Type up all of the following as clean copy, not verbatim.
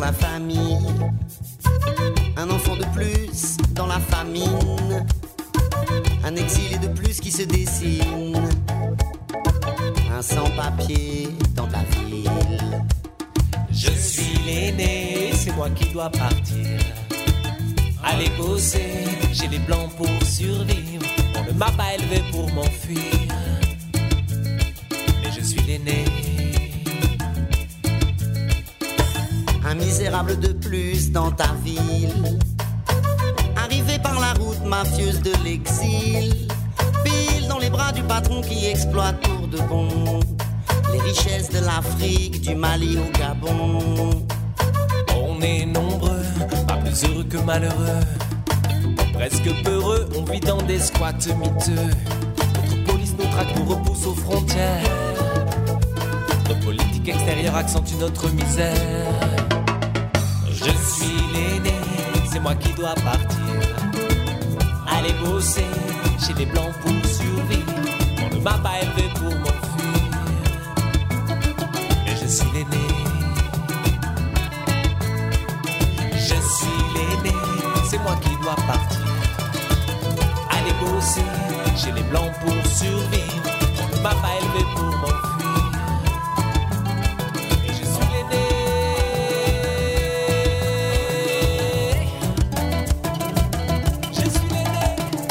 la famille. Un enfant de plus dans la famine. Un exilé de plus qui se dessine. Un sans-papier dans ta ville. Je suis l'aîné, c'est moi qui dois partir. Aller bosser, j'ai les blancs pour survivre. On ne m'a pas élevé pour m'enfuir. Mais je suis l'aîné. Un misérable de plus dans ta ville. Arrivé par la route mafieuse de l'exil. Pile dans les bras du patron qui exploite pour de bon les richesses de l'Afrique, du Mali au Gabon. On est nombreux, pas plus heureux que malheureux. Presque peureux, on vit dans des squats miteux. Notre police nous traque, nous repousse aux frontières. Notre politique extérieure accentue notre misère. Je suis l'aîné, c'est moi qui dois partir. Aller bosser chez les blancs pour survivre. On ne m'a pas élevé pour m'enfuir. Mais je suis l'aîné. Je suis l'aîné, c'est moi qui dois partir. Aller bosser chez les blancs pour survivre. On ne m'a pas élevé pour m'enfuir. Et je suis l'aîné. Je suis l'aîné.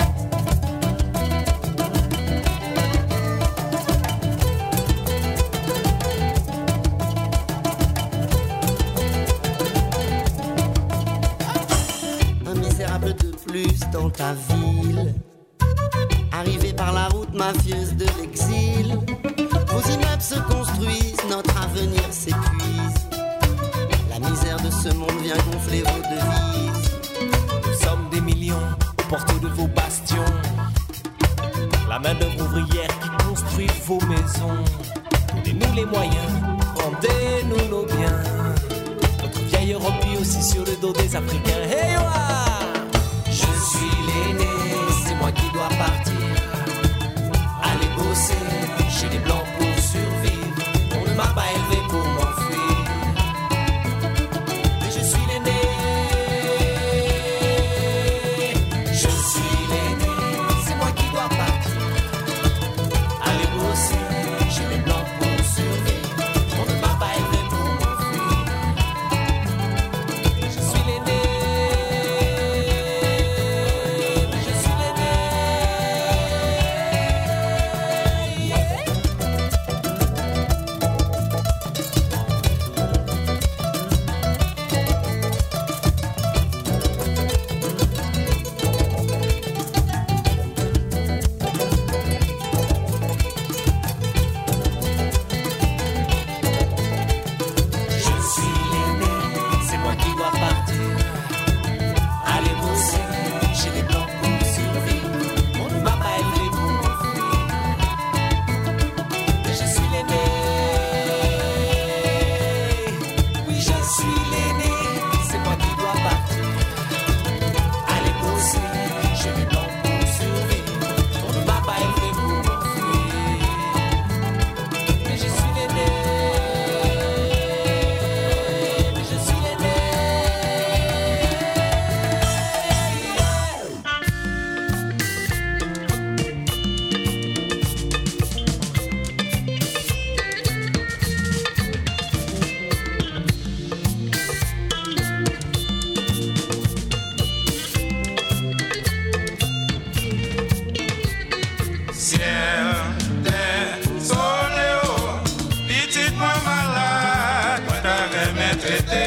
Un misérable de plus dans ta ville. Arrivé par la route mafieuse de l'exil. Vos immeubles se construisent, notre avenir s'épuise. La misère de ce monde vient gonfler vos devises. Nous sommes des millions aux portes de vos bastions. La main d'œuvre ouvrière qui construit vos maisons. Donnez-nous les moyens, rendez-nous nos biens. Notre vieille Europe vit aussi sur le dos des Africains. Hey, ouah! Je suis l'aîné, c'est moi qui dois partir. Aller bosser chez les blancs pour survivre. On ne m'a pas élevé pour m'enfuir. Mais je suis l'aîné. Je suis l'aîné, c'est moi qui dois partir. Aller bosser chez les blancs pour survivre. On ne m'a pas élevé pour m'enfuir. Et je suis l'aîné. Je suis l'aîné. Je suis l'aîné, c'est moi qui dois partir. Aller bosser chez les blancs pour survivre. On ne m'a pas élevé pour m'enfuir. Mais je suis l'aîné. Oui, je suis l'aîné, c'est moi qui dois partir. Aller bosser chez les blancs pour survivre. On ne m'a pas élevé pour m'enfuir. Mais je suis l'aîné. Mais je suis l'aîné. Ciel, terre, soleil, petite moi malade, moi t'as remis traité.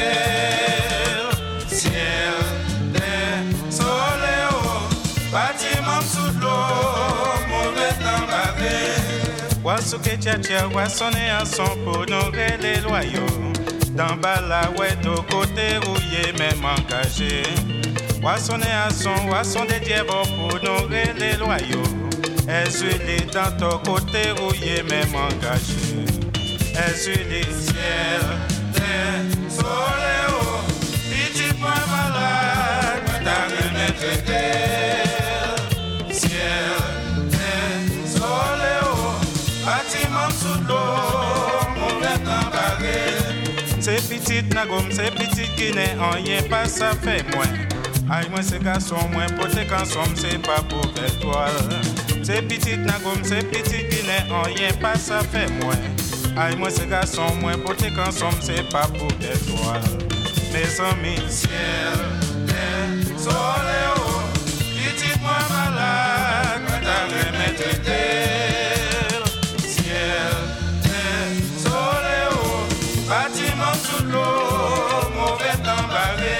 Ciel, terre, soleil, bâtiment sous l'eau, mauvais temps bavé. Wasuke tcha wasonné à son pour nous les loyaux. Dans bala ouais de côté rouillé même engagé. Wasonné à son des diables pour nous les loyaux. Est-ce dans ton côté rouillé même engagé? Est-ce les ciel, terre, soleil, petit point malade, t'as remis traité. Ciel, terre, soleil, bâtiment sous l'eau, mauvais temps barré. C'est petite nagom, c'est petite Guinée, rien pas ça fait moins. Aïe, moi c'est garçon, moins poté qu'en somme, c'est pas pour étoile. C'est petite nagom, c'est petite Guinée, rien pas ça fait moins. Aïe, moi c'est garçon, moins poté qu'en somme, c'est pas pour étoile. Mes amis, ciel, terre, soleil, oh, petite moi malade, quand t'as remettre d'elle. Ciel, terre, soleil, oh, bâtiment sous l'eau, mauvais temps barré.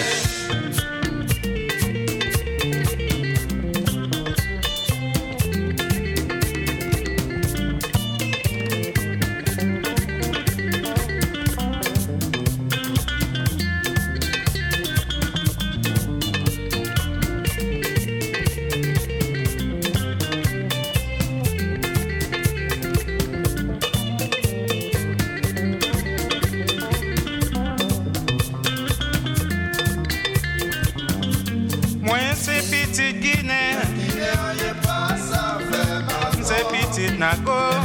Nago,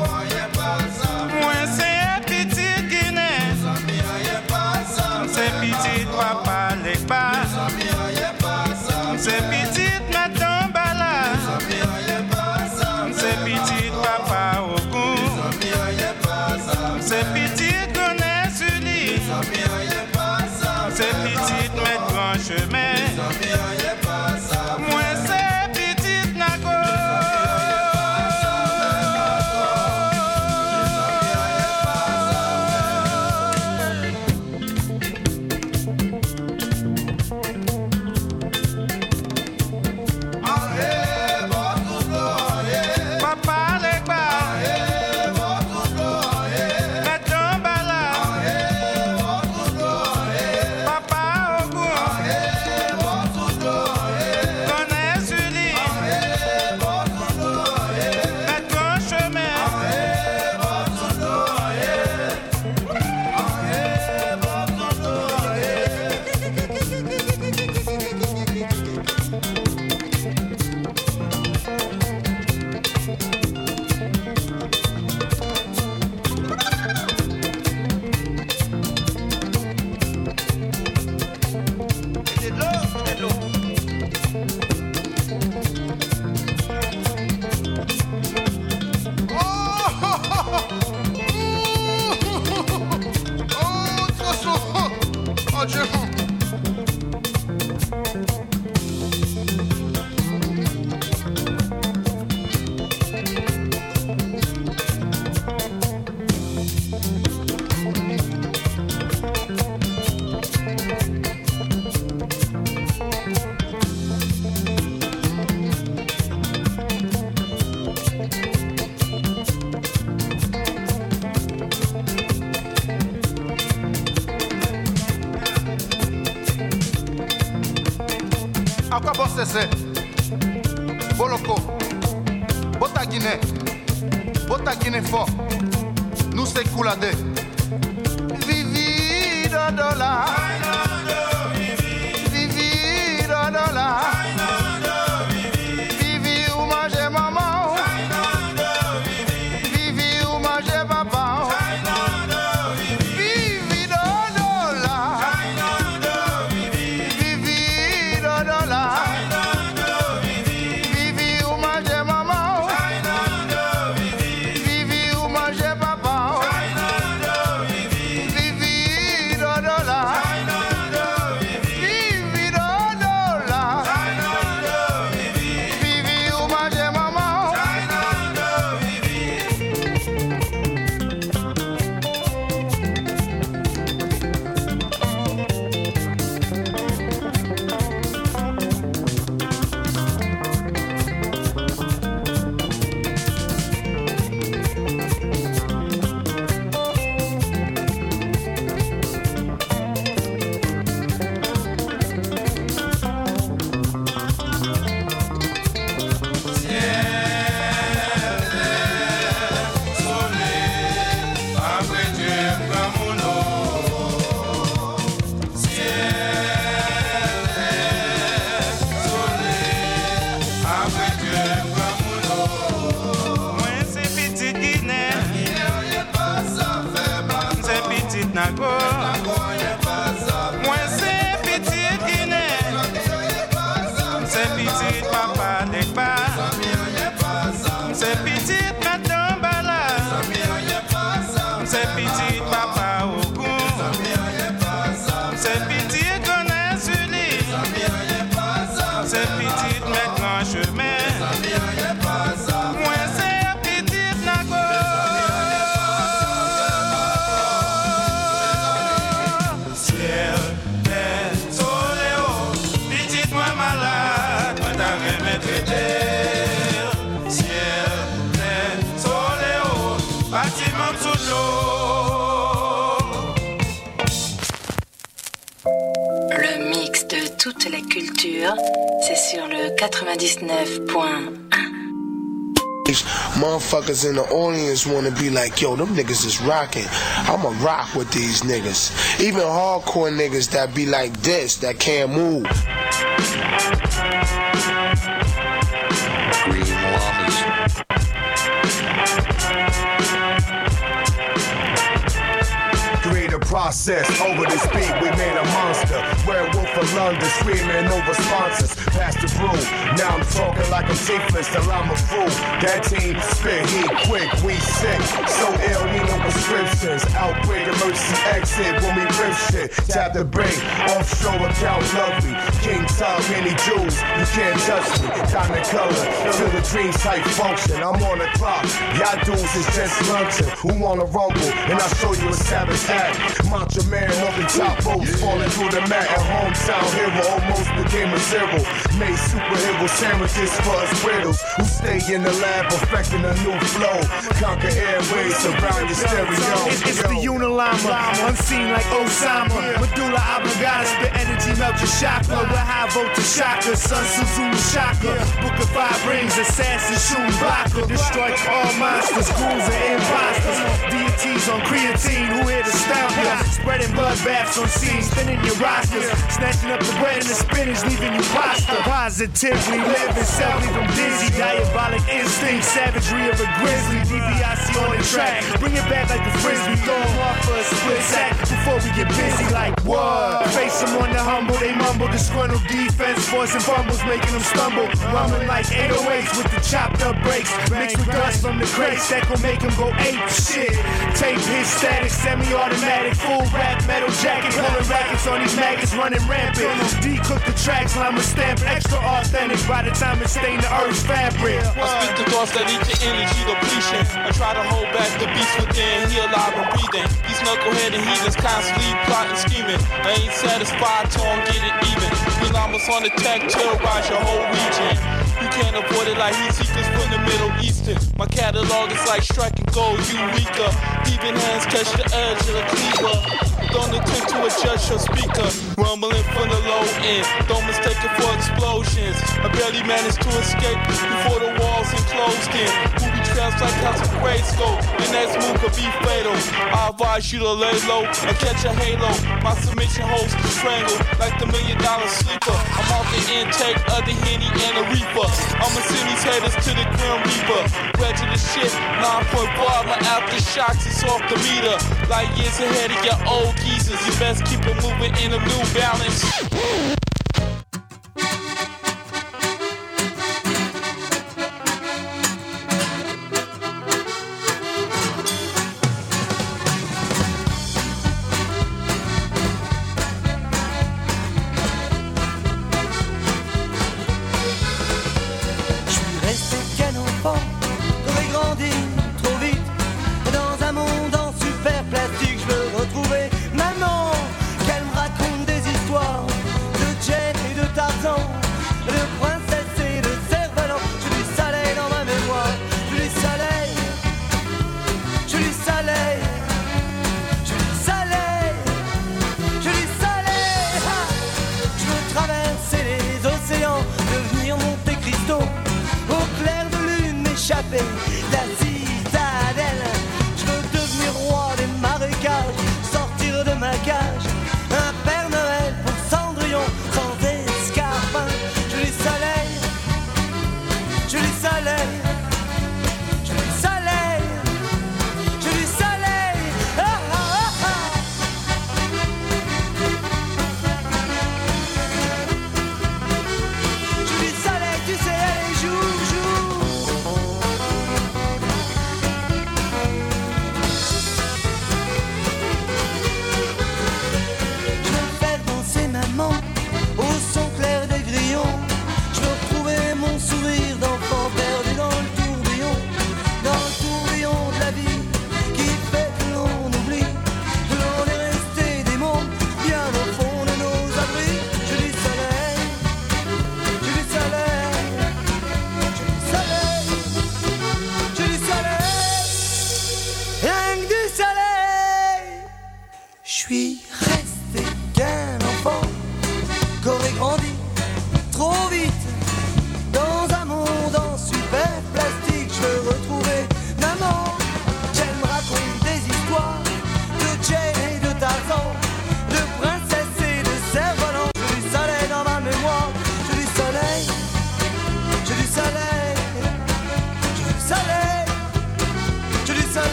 moi c'est petite Guinée, c'est petite papa les bas, c'est petite madame Bala, c'est petite papa au goût, c'est petite gonesse unie, c'est petite maître grand chemin, moi c'est petite Nago. À quoi bon c'est Boloko, Bota Guinée fort, nous c'est Koulade. Vivi Dodola, Vivi Dodola, Vivi ou manger maman, Vivi ou manger papa, Vivi Dodola, Vivi Dodola. Vivi, Dodola. nago. Moi c'est petit Guinée. C'est petit papa Dekba. C'est petit Katambala. C'est petit papa Ogun. C'est petit Gonazuli. C'est petit maintenant chemin. Moi c'est petit nago. Ciel, terre, soleil, petit moi malade, moi t'avais me traiter. Ciel, terre, soleil, bâtiment sous l'eau. Le mix de toute la culture, c'est sur le 99.1. Motherfuckers in the audience wanna be like, yo, them niggas is rocking. I'ma rock with these niggas. Even hardcore niggas that be like this, that can't move. Green llamas. Create a process over this beat, we made a monster. Werewolf of London, screaming over sponsors. Pass the brew, now I'm talking like I'm T-Fist till I'm a fool. That team spit heat quick, we sick. So ill, need no prescriptions. Outbreak, emergency exit when we rip shit. Tap the brake, offshore account lovely. King Tub, many jewels, you can't touch me. Time and color, till the dreams type function. I'm on the clock, y'all dudes is just lunching. Who wanna rumble? And I'll show you a savage act. Macho man off the top ropes, falling through the mat. A hometown hero almost became a zero. Made superhero sandwiches for us widows who stay in the lab perfecting a new flow. Conquer airways around your stereo. It's the Unilama, unseen like Osama. Medulla oblongata, spit energy, melt your chakra. With high voltage chakra, Sun Suzuki chakra. Book of 5 rings, assassin shooting Baka. Destroy all monsters, ghouls and imposters. Deities on creatine, who here to stomp ya? Spreading bloodbaths on scene, spinning your rosters. Snatching up the bread and the spinach, leaving you pasta. Positively living, self leave them dizzy. Diabolic instinct, savagery of a grizzly. DiBiase on the track, bring it back like a frisbee. Throw them off for a split sack before we get busy. Like what? Face them on the humble, they mumble. Disgruntled defense, forcing fumbles, making them stumble. Rumbling like 808s with the chopped up brakes. Mixed with dust from the crates that gon' make them go ape shit. Tape his static, semi-automatic, full rap, metal jacket. Pulling rackets on these maggots, running rampant. D-cook the tracks, lime a stamp, extra authentic. By the time it stain the earth's fabric. I speak the thoughts that eat your energy depletion. I try to hold back the beast within, he alive and breathing. These knuckleheaded heathens constantly plotting, scheming. I ain't satisfied till I'm get it even. Llamas on the tech, terrorize your whole region. You can't avoid it like heat seekers from the Middle Eastern. My catalog is like striking gold, you weaker. Thieving hands catch the edge of the cleaver. Don't attempt to adjust your speaker. Rumbling from the low end, don't mistake it for explosions. I barely managed to escape before the walls enclosed in. Movie traps like House of Grayskull. Your next move could be fatal. I advise you to lay low and catch a halo. My submission holds to strangle like the $1 million sleeper. I'm off the intake of the Henny and the Reaper. I'ma send these haters to the Grim Reaper. Prejudice shit, 9.5, my aftershocks is off the meter. Like years ahead of your old geezers. You best keep it moving in a New Balance. Plastique, je veux retrouver maman, qu'elle me raconte des histoires de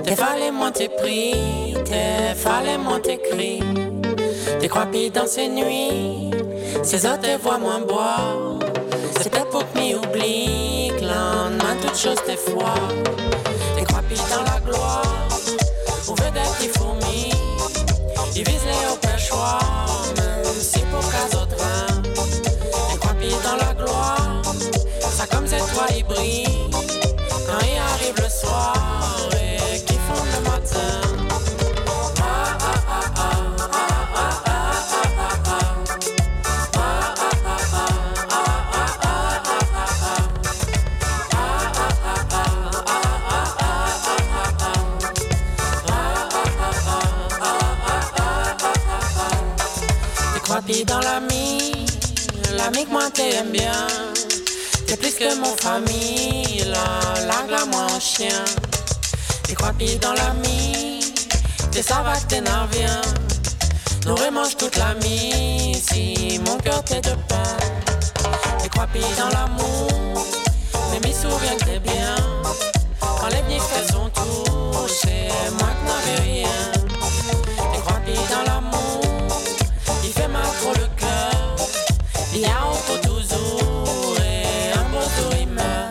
T'es fallait moi t'es pris, t'es fallait moi t'es cris. T'es crois pis dans ces nuits, ces autres te voient moins boire. C'est peut-être pour que m'y oublie, que lendemain toute chose t'es foi. T'es crois pis dans la gloire, ou veut des petits fourmis. Ils visent les hauts pêchoirs, même si pour cas autres. T'es crois pis dans la gloire, ça comme c'est toi ils brillent. Quand il arrive le soir et qu'ils font le matin. T'es crois pis dans l'ami que moi t'aime bien. T'es plus que mon famille, la glace moi en chien. T'es crois pis dans l'ami, t'es ça va t'es narvien. Nous remange toute la nuit, si mon cœur t'est de pain. T'es crois pis dans l'amour, mais m'y souviens que t'es bien. Quand les venus fait son tour, c'est moi qui n'avais rien. T'es crois pis dans l'amour, il fait mal trop le cœur. Il y a un peu toujours et un beau tour il meurt.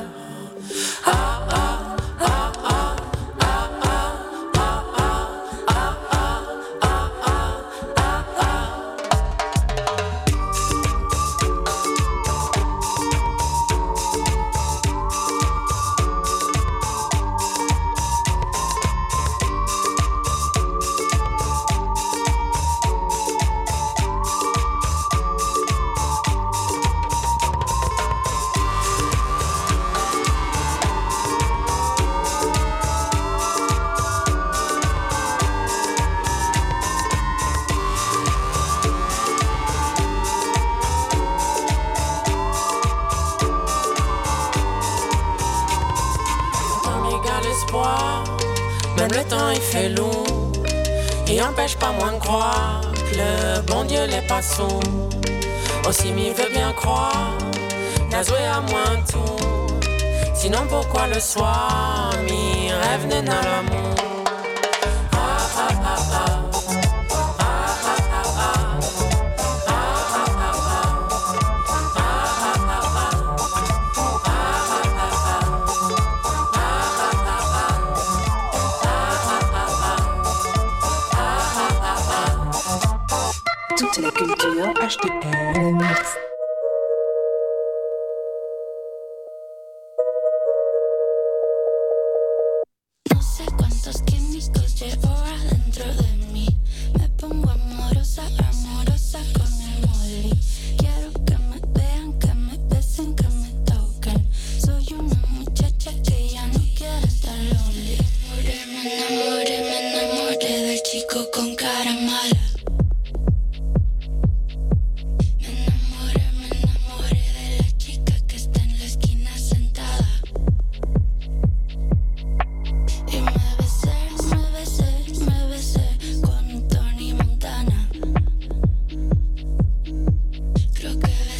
Même le temps il fait lourd, il empêche pas moins de croire que le bon Dieu les pas sourd. Aussi m'y veut bien croire, n'a joué à moins tout. Sinon pourquoi le soir, m'y rêve n'est dans l'amour. Toute la culture HTL Mix. No sé cuántos químicos llevo adentro de mí. Me pongo amorosa, amorosa con el molly. Quiero que me vean, que me besen, que me toquen. Soy una muchacha que ya no quiere estar lonely. Me enamoré del chico con cara mala. Creo que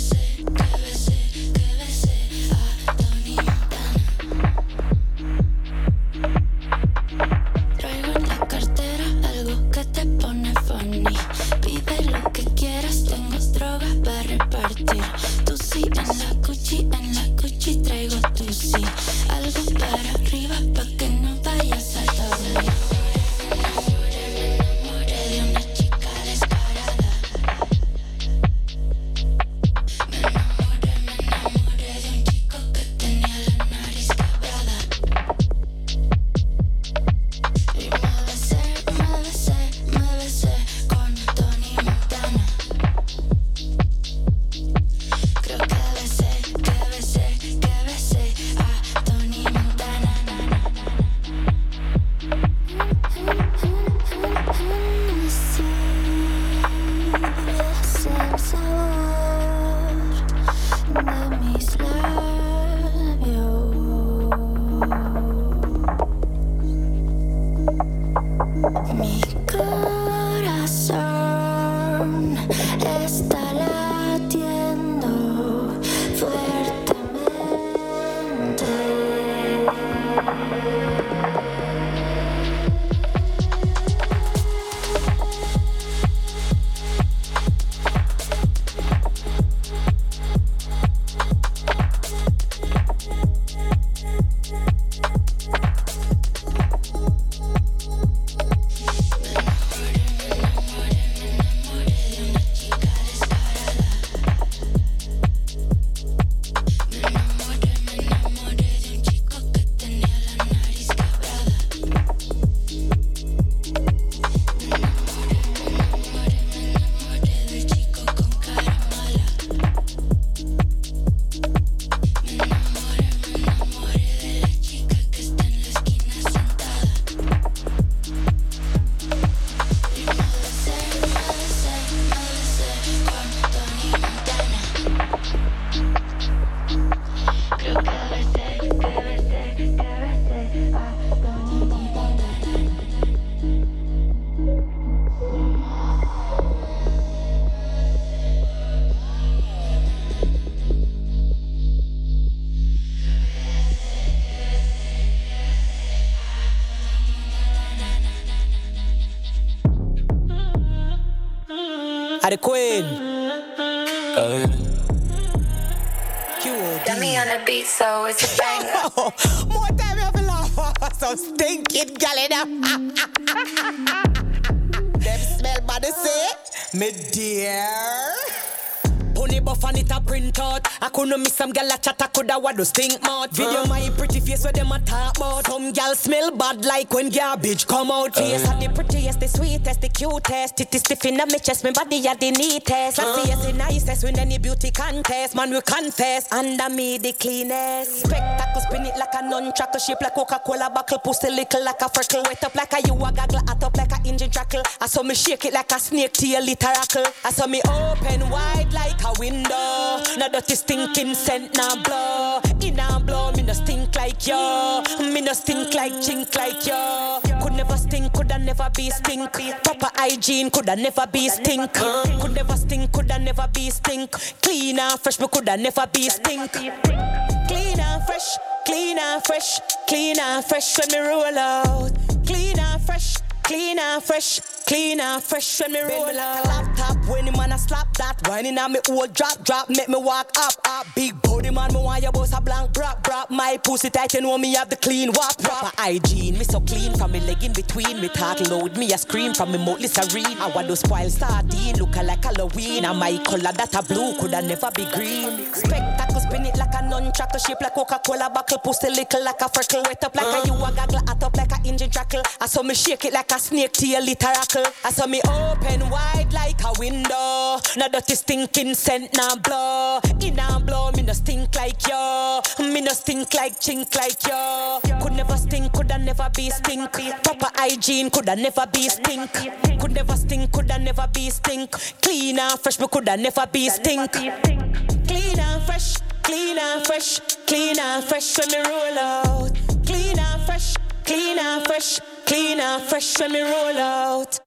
Are the queen. Got me on the beat, so it's a banger. More time you have to laugh. So stinking galena. Them smell body say, me dear. Pony buff and it a print out. I couldn't miss some gal a chat, I coulda what do stink mouth. Video my pretty face where them a talk about. Some gal smell bad like when garbage come out. Face are the prettiest, the sweetest, the cutest. It is stiff in my chest, my body are the neatest. Classiest, the nicest, win any beauty contest. Man we confess, under me the cleanest. Spectacle spin it like a nunchuckle, shape like Coca-Cola bottle, pussy little like a freckle, wet up like a you a gaggle, hot up like a engine trackle. I saw me shake it like a snake tail literacle. I saw me open wide like a window. No dirty stinking scent now blow. In a blow, me no stink like yo. Me no stink like chink like yo. Could never stink, coulda never be stink. Proper hygiene, coulda never be stink. Could never stink, coulda never be stink. Clean and fresh, me coulda never be stink. Clean and fresh, clean and fresh, clean and fresh when me roll out. Clean and fresh, clean and fresh. Clean and fresh when me roll out. Laptop when the man a slap that. Whining on me old drop, make me walk up. Big body man, me want your boss a blank brap. My pussy tight, you know me have the clean wap. Proper hygiene, me so clean from me leg in between. Me talk loud, me a scream from me mouth serene. I want to spoil sardine, look like Halloween. And my color that a blue, coulda never be green. Spectacle spin it like a nunchuckle, shape like Coca-Cola bottle, pussy little like a freckle, wet up like a you a gaggle, hot up like a engine trackle. I saw me shake it like a snake tail literacle. I saw me open wide like a window. No dirty stinking scent now blow. In a blow, me no stink like yo. Me no stink like chink like yo. Could never stink, coulda never be stink. Proper hygiene, coulda never be stink. Could never stink, coulda never be stink. Clean and fresh, me coulda never be stink. Clean and fresh, clean and fresh, clean and fresh when me roll out. Clean and fresh, clean and fresh, clean and fresh when me roll out.